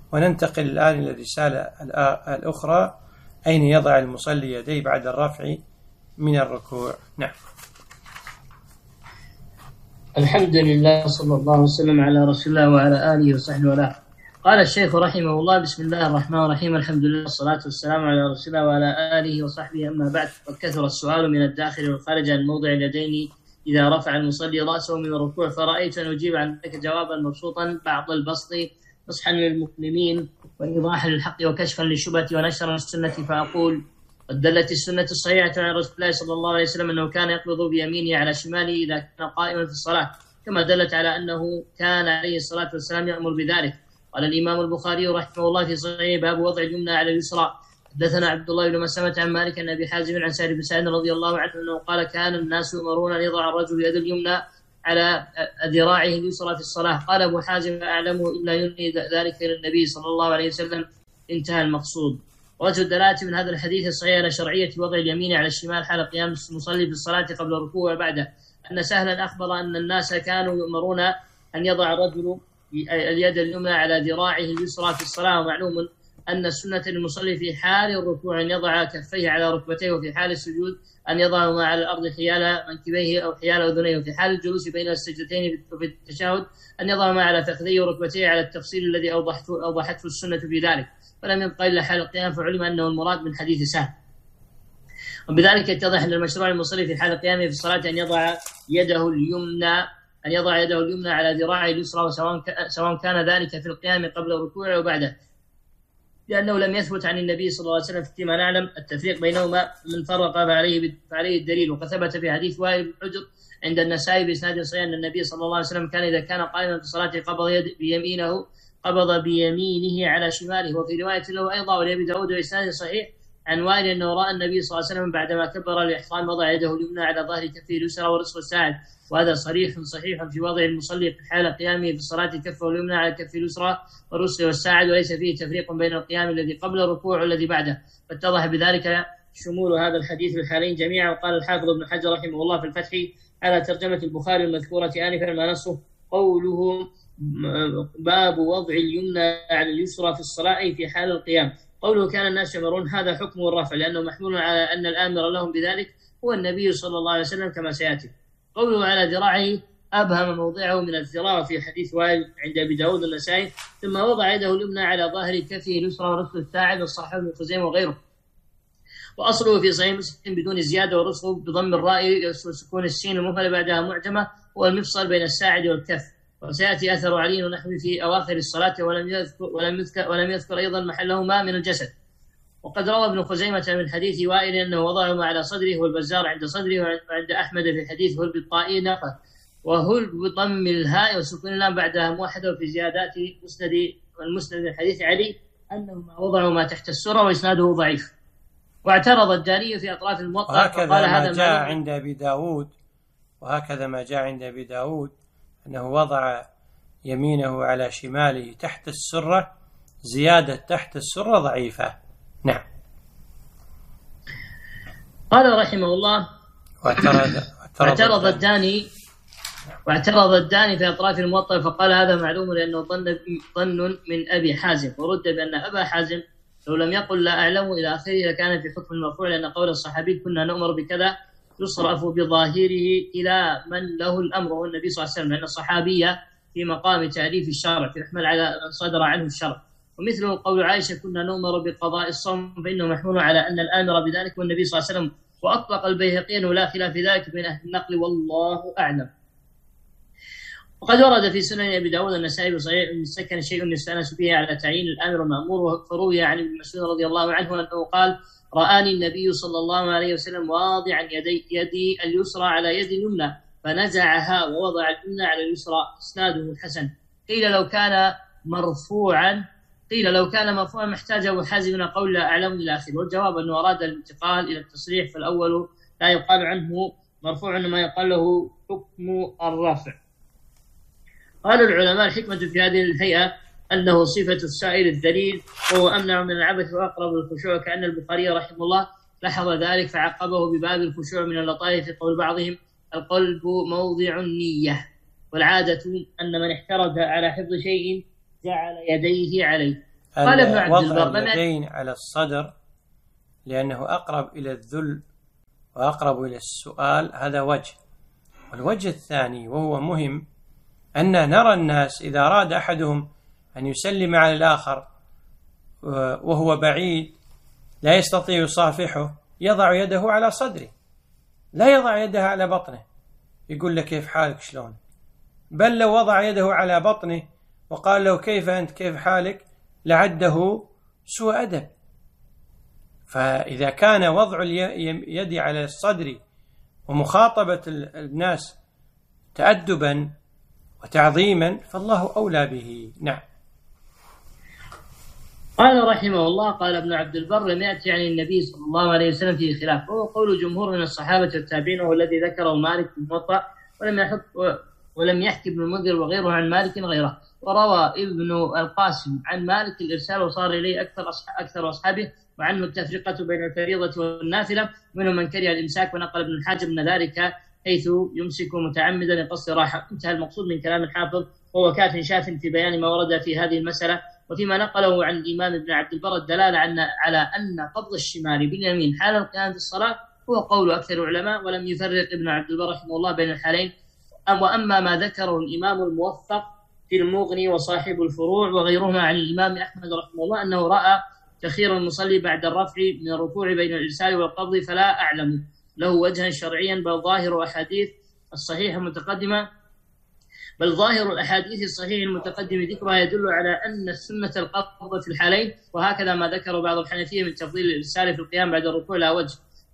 وننتقل الآن إلى الرسالة الأخرى: أين يضع المصلي يديه بعد الرفع من الركوع؟ نعم. الحمد لله، صلى الله وسلم على رسول الله وعلى آله وصحبه وله. قال الشيخ رحمه الله: بسم الله الرحمن الرحيم، الحمد لله والصلاة والسلام على رسول الله وعلى آله وصحبه، أما بعد. وكثر السؤال من الداخل والخارج عن موضع اليدين إذا رفع المصلي رأسه من الركوع، فرأيت أن أجيب عن ذلك جوابا مبسوطا بعض البسط، نصحا للمسلمين وإيضاحا للحق وكشفا للشبهة ونشرا للسنة، فأقول: قد دلت السنة الصحيحة عن رسول الله صلى الله عليه وسلم أنه كان يقبض بيمينه على شماله إذا كان قائما في الصلاة، كما دلت على أنه كان عليه الصلاة والسلام يأمر بذلك. قال الإمام البخاري رحمه الله في صحيحه: باب وضع اليمنى على اليسرى. حدثنا عبد الله بن مسلمة عن مالك عن أبي حازم عن سعد بن سعد رضي الله عنه أنه قال: كان الناس يؤمرون أن يضع الرجل يد اليمنى على ذراعه اليسرى في الصلاة. قال أبو حازم: لا أعلمه إلا ينهي ذلك إلى النبي صلى الله عليه وسلم. انتهى المقصود. وجه الدلالة من هذا الحديث الصحيح على شرعية وضع اليمين على الشمال حال قيام المصلي في الصلاة قبل الركوع وبعده، أن سهلا أخبر أن الناس كانوا يؤمرون أن يضع الرجل اليد اليمنى على ذراعه اليسرى في الصلاة، ومعلوم أن السنة للمصلي في حال الركوع أن يضع كفيه على ركبتيه، وفي حال السجود أن يضعهما على الأرض حيال منكبيه أو حيال أذنيه، وفي حال الجلوس بين السجدتين وفي التشهد أن يضعهما على فخذيه وركبتيه على التفصيل الذي أوضحته السنة في ذلك، فلم يبقى إلا حال القيام، فعلم أنه المراد من حديث سهل. وبذلك يتضح أن المشروع للمصلي في حال قيامه في الصلاة أن يضع يده اليمنى على ذراعه اليسرى، سواء كان ذلك في القيام قبل الركوع وبعده، لأنه لم يثبت عن النبي صلى الله عليه وسلم فيما نعلم التفريق بينهما، من فرق فعليه الدليل. وقد ثبت في حديث وائل بن حجر عند النسائي بإسناد صحيح أن النبي صلى الله عليه وسلم كان إذا كان قائما في الصلاة قبض بيمينه على شماله. وفي رواية له أيضا ولأبي داود بإسناد صحيح عن وائل أنه رأى النبي صلى الله عليه وسلم بعدما كبر الإحرام وضع يده اليمنى على ظهر كفه اليسرى ورزق الساعد، وهذا صحيح في وضع المصلي في حال قيامه في الصلاة كفه اليمنى على كفه اليسرى والرزق والساعد، وليس فيه تفريق بين القيام الذي قبل الركوع والذي بعده، فاتضح بذلك شمول هذا الحديث في الحالين جميعا. وقال الحافظ ابن حجر رحمه الله في الفتح على ترجمة البخاري المذكورة آنفا ما نصه قوله: باب وضع اليمنى على اليسرى في الصلاة في حال القيام. قوله كان الناس يمرون، هذا حكم الرفع، لأنه محمول على أن الآمر لهم بذلك هو النبي صلى الله عليه وسلم كما سيأتي. قوله على ذراعه أبهم موضعه من الذراع في حديث وائل عند أبي داود النسائي: ثم وضع يده اليمنى على ظهر كفه اليسرى ورزق الساعد والصحابي ابن خزيمة وغيره. وأصله في صحيح مسلم بدون زيادة، ورزقه بضم الراء وسكون السين المهملة بعدها معجمة، هو المفصل بين الساعد والكف. وسيأتي أثر علي ونحوه في أواخر الصلاة، ولم يذكر أيضا محلهما من الجسد. وقد روى ابن خزيمة من حديث وائل أنه وضعهما على صدره، والبزار عند صدره، وعند أحمد في حديث هل بالطائي ناقة، وهل بضم الهاء وسكون اللام بعدها موحدة. وفي زيادات المسند من حديث علي أنهما وضعهما تحت السرة، وإسناده ضعيف. واعترض الداري في أطراف الموطأ وهكذا ما جاء عند أبي داود أنه وضع يمينه على شماله تحت السرة، زيادة تحت السرة ضعيفة. نعم. قال رحمه الله: واعترض الداني في أطراف الموطأ، فقال هذا معلوم لأنه ظن من أبي حازم، ورد بأن أبا حازم لو لم يقل لا أعلم إلى آخره لكان في حكم المرفوع، لأن قول الصحابي كنا نؤمر بكذا يصرف بظاهره إلى من له الأمر هو النبي صلى الله عليه وسلم، لأن الصحابية في مقام تعريف الشرع يحمل على من صدر عنه الشرع. ومثله قول عائشة كنا نؤمر بقضاء الصوم، فإنه محمول على أن الآمر بذلك والنبي صلى الله عليه وسلم. وأطلق البيهقي أنه لا خلاف في ذلك بين أهل النقل، والله أعلم. وقد ورد في سنن أبي داود النسائي بصحيح ابن السكن شيء يستأنس به على تعيين الآمر والمأمور، فروي عن ابن مسعود رضي الله عنه أنه قال: رآني النبي صلى الله عليه وسلم واضعا يدي اليسرى على يد اليمنى فنزعها ووضع اليمنى على اليسرى. إسناده حسن. قيل لو كان مرفوعا محتاج أبو حازم قول لا أعلم إلى آخره، والجواب أنه أراد الانتقال إلى التصريح، فالأول لا يقال عنه مرفوع إنما يقال له حكم الرفع. قال العلماء: الحكمة في هذه الهيئة أنه صفة السائل الذليل، وهو أمنع من العبث وأقرب للخشوع، كأن البخاري رحمه الله لاحظ ذلك فعقبه بباب الخشوع من اللطائف في قول بعضهم: القلب موضع النية. والعادة أن من احترز على حفظ شيء جعل يديه عليه. قال ابن عبد وضع البر اليدين على الصدر لأنه أقرب إلى الذل وأقرب إلى السؤال، هذا وجه. والوجه الثاني وهو مهم، أن نرى الناس إذا أراد أحدهم أن يسلم على الآخر وهو بعيد لا يستطيع يصافحه يضع يده على صدره، لا يضع يده على بطنه يقول له كيف حالك شلون، بل لو وضع يده على بطنه وقال له كيف أنت كيف حالك لعده سوء أدب. فإذا كان وضع اليد على الصدر ومخاطبة الناس تأدبا وتعظيما فالله أولى به. نعم. قال رحمه الله: قال ابن عبد البر: لم يأتي عن النبي صلى الله عليه وسلم فيه خلاف، وهو قول جمهور من الصحابة والتابعين، وهو الذي ذكره مالك في الموطأ، ولم يحكي ابن المنذر وغيره عن مالك غيره. وروى ابن القاسم عن مالك الإرسال وصار إليه أكثر أصحابه، وعنه التفرقة بين الفريضة والنافلة، منهم من كره الإمساك، ونقل ابن الحاجب من ذلك حيث يمسك متعمدا لقصد راحة. انتهى المقصود من كلام الحافظ، وهو كاف شاف في بيان ما ورد في هذه المسألة. وفيما نقله عن الإمام ابن عبد البر الدلالة على أن قبض الشمال باليمين حال القيام في الصلاة هو قول أكثر العلماء، ولم يفرق ابن عبد البر رحمه الله بين الحالين. وأما ما ذكره الإمام الموفق في المغني وصاحب الفروع وغيرهما عن الإمام أحمد رحمه الله أنه رأى تخير المصلي بعد الرفع من الركوع بين الإرسال والقبض، فلا أعلم له وجها شرعيا، بل ظاهر الأحاديث الصحيحة المتقدمة ذكرها يدل على أن السنة القبض في الحالين، وهكذا ما ذكر بعض الحنفية من تفضيل الإرسال في القيام بعد الركوع لا وجه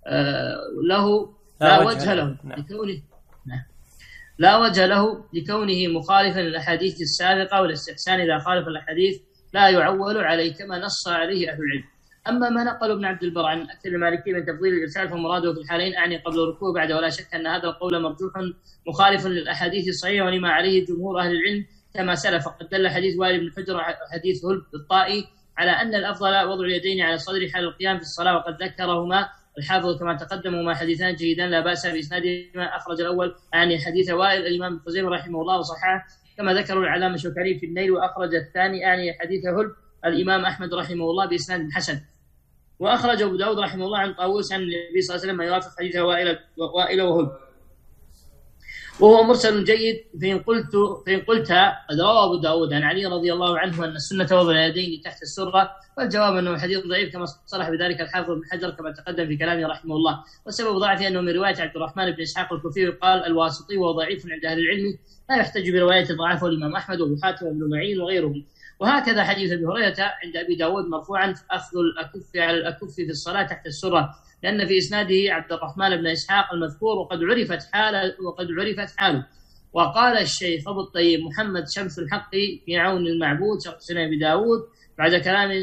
له لكونه مخالفا للأحاديث السابقة، والاستحسان إذا خالف الأحاديث لا يعول عليه كما نص عليه أهل العلم. أما ما نقل ابن عبد البر عن أكثر المالكية من تفضيل الإرسال فمراده في الحالين أعني قبل الركوع بعد، ولا شك أن هذا القول مرجوح مخالف للأحاديث الصحيحة ولما عليه جمهور أهل العلم كما سلف. فقد دل حديث وائل بن حجر وحديث هلب الطائي على أن الأفضل وضع اليدين على الصدر حال القيام في الصلاة، وقد ذكرهما الحافظ كما تقدم، وما حديثان جيدان لا بأس بإسنادهما. أخرج الأول يعني حديث وائل الإمام ابن خزيمة رحمه الله وصححه كما ذكروا العلامة الشوكاني في النيل، وأخرج الثاني يعني حديث هلب الإمام أحمد رحمه الله بإسناد حسن. وأخرج أبو داود رحمه الله عن طاووس عن النبي صلى الله عليه وسلم ما يوافق حديث وائل وهلب، وهو مرسل جيد. فإن قلت قد روى أبو داود عن علي رضي الله عنه أن السنة وضع اليدين تحت السرة، والجواب أنه حديث ضعيف كما صرح بذلك الحافظ بن حجر كما تقدم في كلامه رحمه الله. والسبب ضعفه أنه من رواية عبد الرحمن بن إسحاق الكوفي قال الواسطي وهو ضعيف عند أهل العلم، لا يحتج برواية ضعفه الإمام أحمد وأبو حاتم وابن معين وغيرهم. وهكذا حديث أبي هريرة عند أبي داود مرفوعا أخذ الأكف على الأكف في الصلاة تحت السرة، لأن في إسناده عبد الرحمن بن إسحاق المذكور وقد عرفت حاله. وقال الشيخ أبو الطيب محمد شمس الحق في عون المعبود شرح سنن أبي داود بعد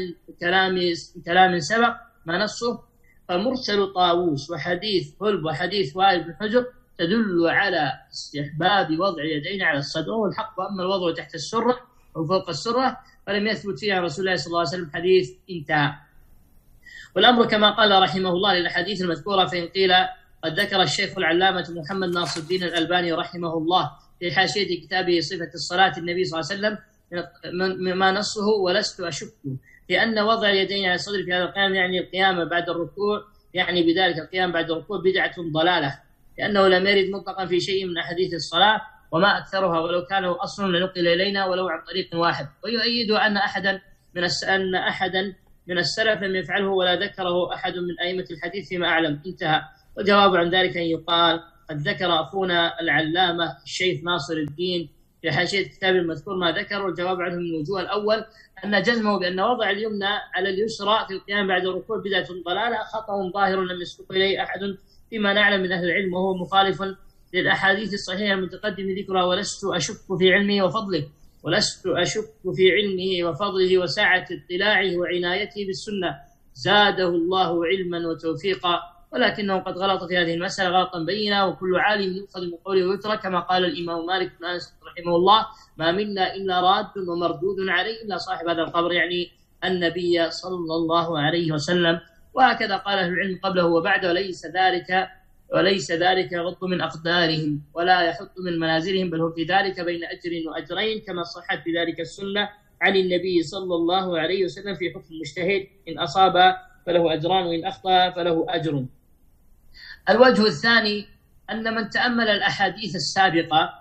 كلام سبق ما نصه، فمرسل طاووس وحديث هلب وحديث وائل بن حجر تدل على استحباب وضع اليدين على الصدر والحق. وأما الوضع تحت السرة أو فوق السرة فلم يثبت فيها عن رسول الله صلى الله عليه وسلم حديث. انتهى. والأمر كما قال رحمه الله للأحاديث المذكورة. فإن قيل قد ذكر الشيخ العلامة محمد ناصر الدين الألباني رحمه الله في حاشية كتابه صفة الصلاة النبي صلى الله عليه وسلم ما نصه ولست أشك في أن وضع اليدين على الصدر في هذا القيام يعني القيام بعد الركوع، يعني بذلك القيام بعد الركوع بدعة ضلالة، لأنه لم يرد مطلقا في شيء من أحاديث الصلاة، وما أكثرها ولو كان أصل لنقل إلينا ولو عن طريق واحد. ويؤيد أن أحدا من السلف لم يفعله ولا ذكره أحد من أئمة الحديث فيما أعلم. انتهى. والجواب عن ذلك أن يقال قد ذكر أخونا العلامة الشيخ ناصر الدين في حاشية كتاب المذكور ما ذكر، والجواب عنه من الوجوه الأول أن جزمه بأن وضع اليمنى على اليسرى في القيام بعد الركوع بدعة ضلالة خطأ ظاهر لم يسبق إليه أحد فيما نعلم من أهل العلم، وهو مخالف للأحاديث الصحيحة المتقدم ذكرها. ولست أشك في علمه وفضله وسعة اطلاعه وعنايته بالسنة، زاده الله علما وتوفيقا، ولكنه قد غلط في هذه المسألة غلطا بينا، وكل عالم يؤخذ من قوله ويترك، كما قال الإمام مالك بن أنس رحمه الله ما منا إلا راد ومردود عليه إلا صاحب هذا القبر، يعني النبي صلى الله عليه وسلم. وهكذا قال أهل العلم قبله وبعده، وليس ذلك يغض من أقدارهم ولا يحط من منازلهم، بل هو في ذلك بين أجر وأجرين، كما صحت في ذلك السنة عن النبي صلى الله عليه وسلم في حكم المجتهد، إن أصاب فله أجران وإن أخطأ فله أجر. الوجه الثاني أن من تأمل الأحاديث السابقة،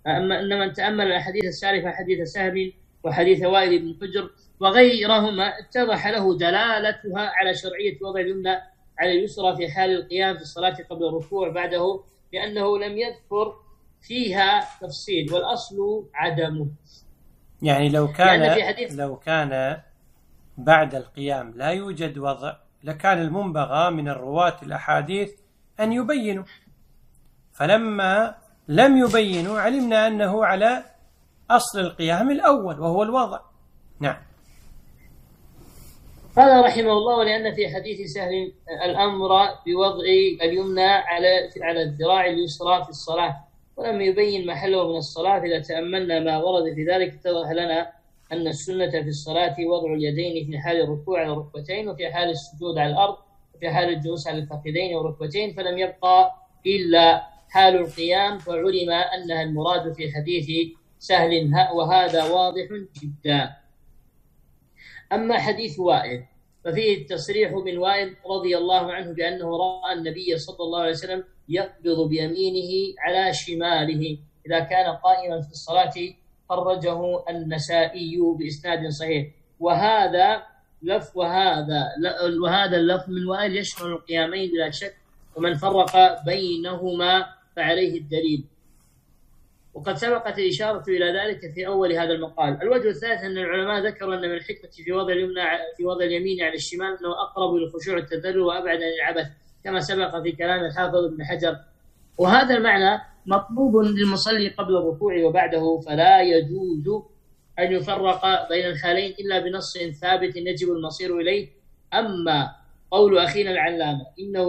حديث سهل وحديث وائل بن حجر وغيرهما، اتضح له دلالتها على شرعية وضع اليمنى على اليسرى في حال القيام في الصلاة قبل الركوع بعده، لأنه لم يذكر فيها تفصيل والأصل عدمه. يعني لو كان بعد القيام لا يوجد وضع لكان المنبغى من الرواة الأحاديث أن يبينوا، فلما لم يبينوا علمنا أنه على أصل القيام الأول وهو الوضع. نعم. قال رحمه الله: ولأن في حديث سهل الأمر بوضع اليمنى على الذراع اليسرى في الصلاة، ولم يبين محله من الصلاة. إذا تأملنا ما ورد في ذلك اتضح لنا أن السنة في الصلاة وضع اليدين في حال الركوع على الركبتين، وفي حال السجود على الأرض، وفي حال الجلوس على الفخذين والركبتين، فلم يبقى إلا حال القيام، فعلم أنها المراد في حديث سهل، وهذا واضح جدا. أما حديث وائل ففيه التصريح من وائل رضي الله عنه بأنه رأى النبي صلى الله عليه وسلم يقبض بيمينه على شماله إذا كان قائما في الصلاة، خرجه النسائي بإسناد صحيح. وهذا اللفظ من وائل يشمل القيامين بلا شك، ومن فرق بينهما فعليه الدليل، وقد سبقت الإشارة إلى ذلك في أول هذا المقال. الوجه الثالث أن العلماء ذكروا أن من الحكمة في وضع اليمين على الشمال أنه أقرب للخشوع والتذلل وأبعد عن العبث، كما سبق في كلام الحافظ ابن حجر. وهذا المعنى مطلوب للمصلي قبل الركوع وبعده، فلا يجوز أن يفرق بين الحالين إلا بنص ثابت يجب المصير إليه. أما قول أخينا العلامة إنه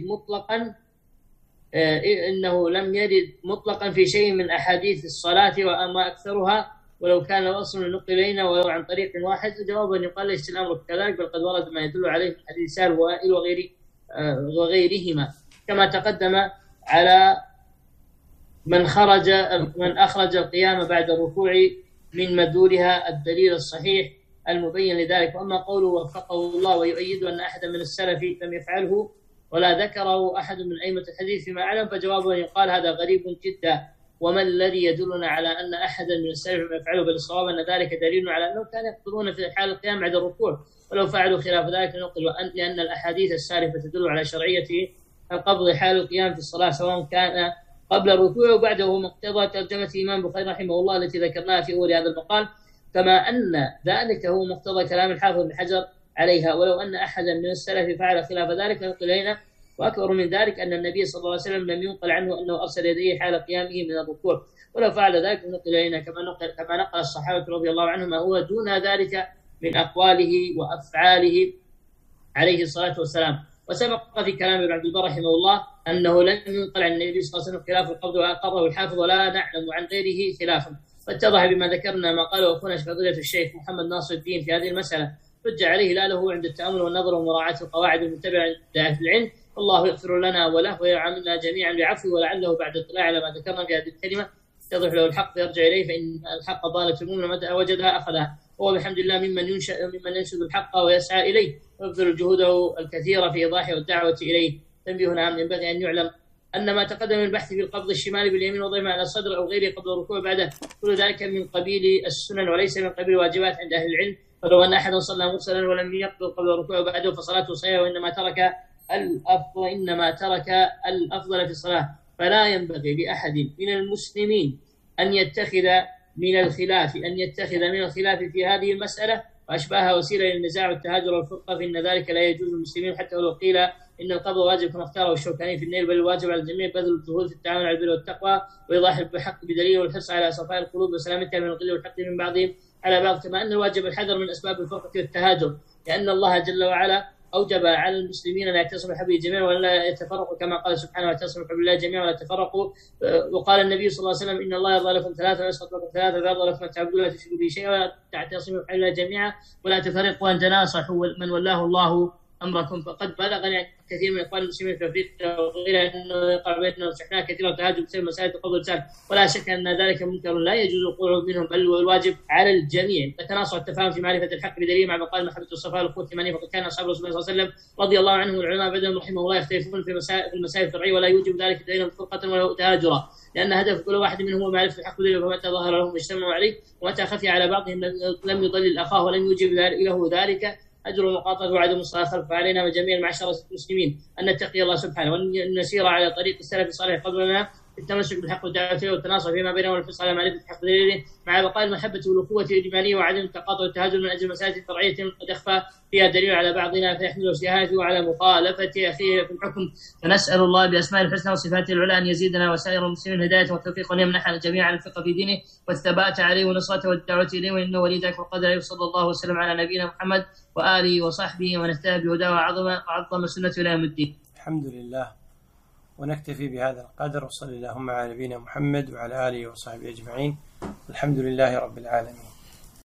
لم يرد مطلقا في شيء من أحاديث الصلاة وأما أكثرها، ولو كان الأصل النقل إلينا ولو عن طريق واحد، جوابا يقال ليس الأمر كذلك، بل قد ورد ما يدل عليه من حديث سهل ووائل وغيرهما، كما تقدم على من أخرج القيام بعد الركوع من مدلولها الدليل الصحيح المبين لذلك. وأما قوله وفقه الله ويؤيد أن أحدا من السلف لم يفعله ولا ذكره أحد من أئمة الحديث فيما أعلم، فجوابه أن يقال هذا غريب جدا، وما الذي يدلنا على أن أحدا من السلف لم يفعله؟ بل الصواب أن ذلك دليل على أنه كانوا يقبضون في حال القيام بعد الركوع، ولو فعلوا خلاف ذلك نقل، لأن الأحاديث السالفة تدل على شرعية القبض حال القيام في الصلاة سواء كان قبل الركوع وبعده، مقتضى ترجمة الإمام البخاري رحمه الله التي ذكرناها في أول هذا المقال، كما أن ذلك هو مقتضى كلام الحافظ بن حجر عليها. ولو أن أحدا من السلف فعل خلاف ذلك نقل إلينا، وأكبر من ذلك أن النبي صلى الله عليه وسلم لم ينقل عنه أنه أرسل يديه حال قيامه من الركوع، ولو فعل ذلك نقل إلينا كما نقل الصحابة رضي الله عنهم ما هو دون ذلك من أقواله وأفعاله عليه الصلاة والسلام. وسبق في كلام ابن عبد البر رحمه الله أنه لم ينقل عن النبي صلى الله عليه وسلم خلاف القبض، وأقره الحافظ ولا نعلم عن غيره خلافا. واتضح بما ذكرنا ما قاله أخونا فضيلة الشيخ محمد ناصر الدين في هذه المسألة، حج عليه لا له عند التأمل والنظر ومراعاة القواعد المتبعة عند أهل العلم. الله يغفر لنا وله ويعاملنا جميعا بعفو، ولعله بعد الاطلاع على ما ذكرنا في هذه الكلمة يتضح له الحق فيرجع إليه، فإن الحق ضالة المؤمن متى وجدها أخذها، وهو بحمد الله ممن ينشد الحق ويسعى إليه ويبذل جهوده الكثيرة في إيضاحه والدعوة إليه. تنبيه عام ينبغي أن يعلم أن ما تقدم من البحث في القبض الشمال باليمين وضعه على الصدر أو غيره قبل الركوع بعده كل ذلك من قبيل السنن وليس من قبيل الواجبات عند أهل العلم. فلو أن أحدا صلى مرسلا ولم يقبض قبل الركوع بعده فصلاته صحيحة، وإنما ترك الأفضل في الصلاة. فلا ينبغي لأحد من المسلمين أن يتخذ من الخلاف في هذه المسألة وأشباهها وسيلة للنزاع والتهاجر والفرقة، فإن ذلك لا يجوز للمسلمين حتى ولو قيل إن القبض واجب كما اختاره الشوكاني في النيل، بل الواجب على الجميع بذل الجهود في التعاون على البر والتقوى وإيضاح الحق بدليل والحرص على صفاء القلوب وسلامتها من الغل والحقد من بعضهم على بعض، كما أن الواجب الحذر من أسباب الفرقة والتهاجر، لأن الله جل وعلا أوجب على المسلمين أن يعتصموا بحبله جميعا ولا يتفرقوا، كما قال سبحانه واعتصموا بحبل الله جميعا ولا تفرقوا. وقال النبي صلى الله عليه وسلم إن الله يرضى لكم ثلاثة ويسخط لكم ثلاثة ويرضى لكم أن تعبدوا لا تشركوا به شيئا ولا تعتصموا بحبل الله جميعا ولا تفرقوا، أن تناصحوا من ولاه الله أمركم، فقد بلغني كثير من إخوان المسلمين في أفريقيا وغيرها أنه يقع بيننا وسحناء كثيرا وتهاجم بسبب مسائل تقبل الإنسان، ولا شك أن ذلك منكر لا يجوز الوقوع منهم، بل والواجب على الجميع التناصح والتفاهم في معرفة الحق بدليل مع مقال محبة الصفاء والأخوة الثمانية، فقد كان أصحاب رسول الله صلى الله عليه وسلم رضي الله عنهم والعلماء بعدهم رحمه الله يختلفون في المسائل الفرعية، ولا يوجب ذلك بينهم فرقة ولا تهاجرا، لأن هدف كل واحد منهم هو معرفة الحق بدليل، فمتى ظهر لهم اجتمعوا عليه، ومتى خفي على بعضهم لم يضلل أخاه ولم يوجب له ذلك أجر المقاطعة وعدم الصلاة خلف. فعلينا وجميع معشر المسلمين أن نتقي الله سبحانه وأن نسير على طريق السلف الصالح قبلنا التمسك بالحق والدعوة فيه والتناصح فيما بينهم والحرص على معرفة الحق بدليله، مع بقاء المحبة والأخوة الإيمانية وعدم التقاطع والتهاجم من أجل مسائل فرعية قد أخفى فيها دليل على بعضنا فيحمل استهانته وعلى مخالفة أخيه في الحكم. فنسأل الله بأسماء الحسنى وصفاته العلى أن يزيدنا وسائر المسلمين هداية والتوفيق، وأن يمنحنا جميعا الفقه في دينه والثبات عليه ونصرته والدعوة إليه، وإنه ولي ذلك والقدر. صلى الله وسلم على نبينا محمد وآله وصحبه ومن اهتدى بهداه وعظم سنته إلى يوم الدين. الحمد لله، ونكتفي بهذا القدر، وصلى اللهم على نبينا محمد وعلى آله وصحبه أجمعين. الحمد لله رب العالمين.